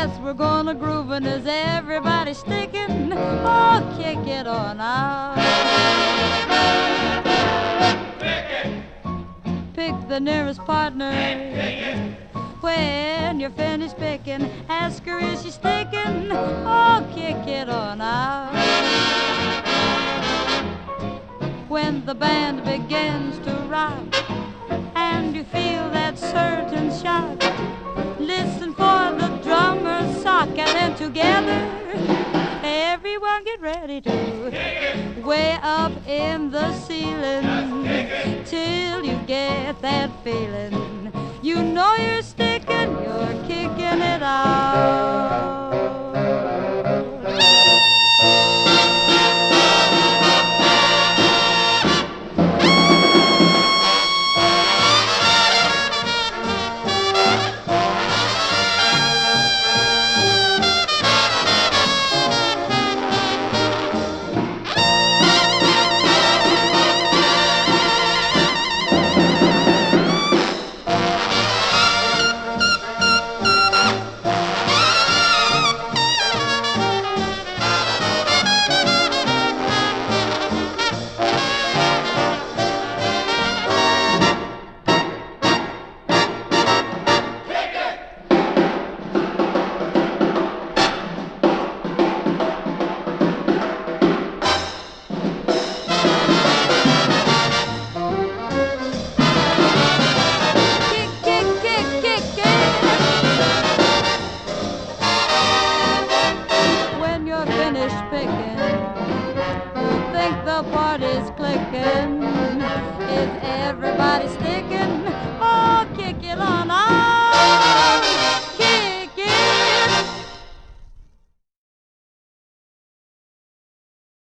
Yes, we're gonna groovin'. Is everybody sticking? Oh, kick it on out. Pick the nearest partner. When you're finished picking, ask her is she sticking? Oh, kick it on out. When the band begins to rock and you feel that certain shock, listen for the drummer's sock, and then together everyone get ready to way up in the ceiling till you get that feeling. You know you're sticking, you're kicking it out. When you're finished picking, you think the party's clicking.